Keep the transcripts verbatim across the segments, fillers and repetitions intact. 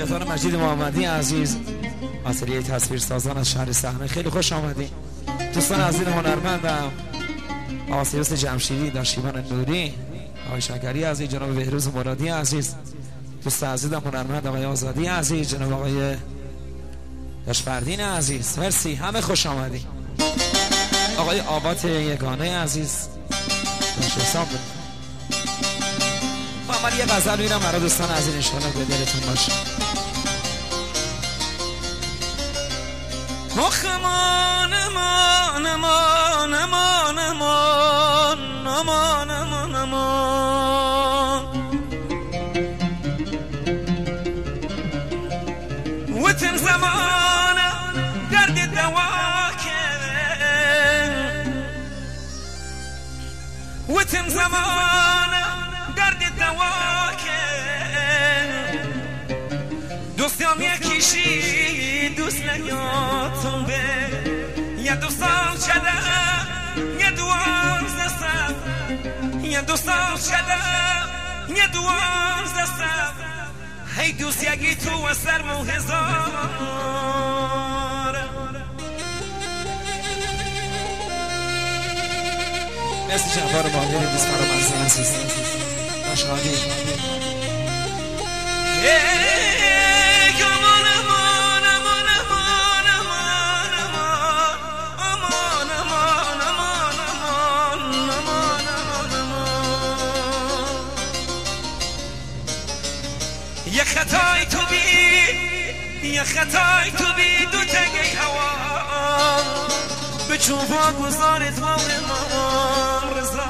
یادان مجید محمدی عزیز، آتلیه تصویر سازان از شهر صحنه، خیلی خوش آمدید. دوستان عزیز هنرمندم آقا سیروس جمشیدی، داشتیبان نوری، آقای شکری عزیز، جناب بهروز مرادی عزیز، دوست عزیزم هنرمند آقای آزادی عزیز، جناب آقای داشفردین عزیز، مرسی، همه خوش آمدید. آقای آبات یگانه عزیز، خوش حساب بود. من یه غزل میرم برای دوستان عزیز، انشاءالله به دلتون باشه. آخ امان امان امان امان امان امان امان امان وتن زمان درد دوا کرد، وتن زمان درد دوا کرد، دوستم یکیشی دوست نیاتون به یه دو سال شده، یه دوازده سال، یه دو سال شده، یه دوازده سال، هی دوست یکی تو و سرمو هزار. مرسی جعفر باقری، دوست فرامرزی عزیز، باشهادی. یه خطای تو بی، یه خطای تو بی، دو تگه هوا به چوبا گذارت ما به ما رضا.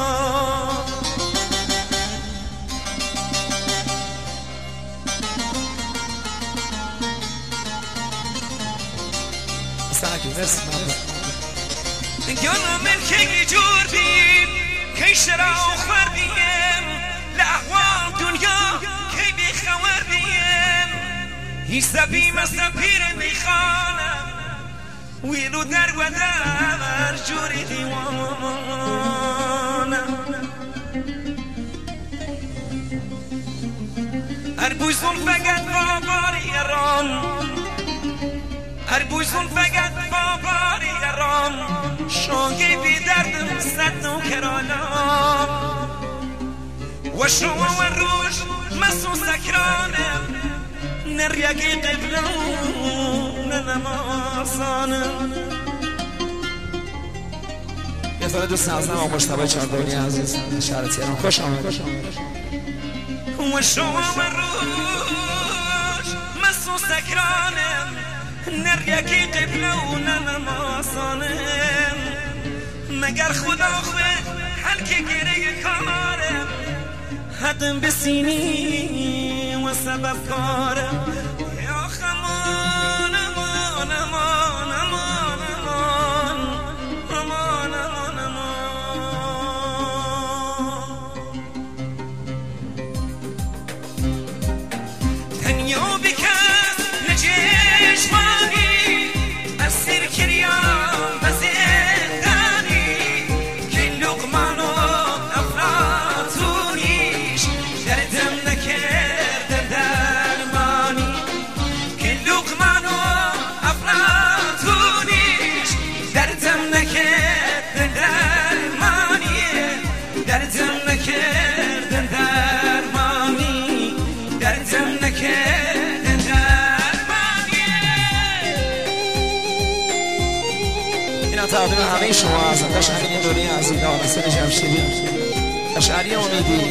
ساکی مرسی گانا ملکی جور بیم کی شرا خور بیم لحوال دنیا کی بی خور بیم هیچ زبیم از پیر میخانم ویلو در و در جوری دیوانم اربوزون فقط باباری ران، اربوزون فقط باباری ران، شاگی بی دردم صد نو کرالام و شما و روش مسو سکرانم نریگی قبلون نمازانم. یه طور دوست نازنم آقا مجتبی چاردونی عزیز، شهر تهران، خوش آمد. و شما و روش مسو سکرانم نریگی قبلون نمازانم مگر خدا خواه حلک گره کارم حدم بسینی و سبب کارم. یا خمان امان امان امان امان امان امان امان تنیا بکس نجشمانی از سر کریان و زندانی که لقمان و افلاطونیش دردم نکردن درمانی که لقمان و افلاطونیش دردم نکردن درمانی دردم نکردن درمانی دردم نکردن درمانی. این تقدیم همه شما از داشتین دوری عزیز آقا جمشیدی، اشعری امیدی،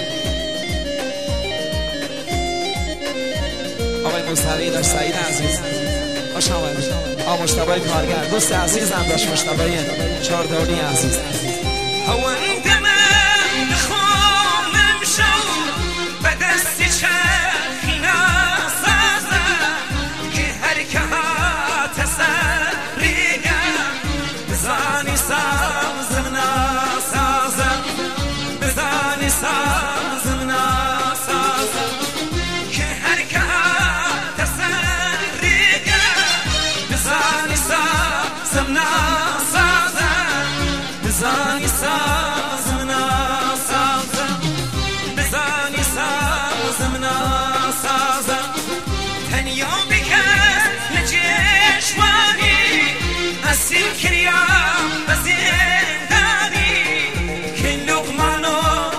آقای مصطفی داشت سعید عزیز، خوش آمدید. آقا مجتبی کارگر، دوست عزیزم داشت مجتبی چاردونی عزیز. هوا دمم خونم شو به دست چرخی نسازم که هر که ها تسریگم بزانی سازم نسازم بزانی سازم نسازم که هر که ها تسریگم بزانی سازم نسازم بزانی سازم کریا بزندانی که لقمانو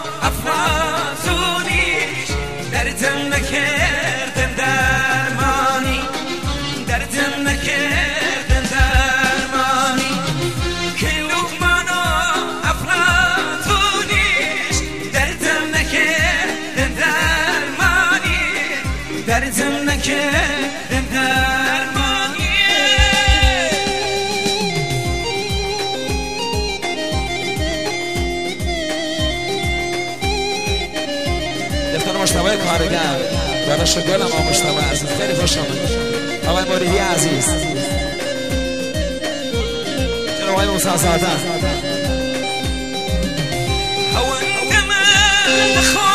افرازونیش دردم نکردن درمانی دردم نکردن درمانی که لقمانو افرازونیش دردم نکردن درمانی دردم نکردن درمانی دفتر مشتبه کارگر داداش گلم آقا مشتبه عزیز خیلی خوش آمد آقای موریدی عزیز جناب آقای موسی زاده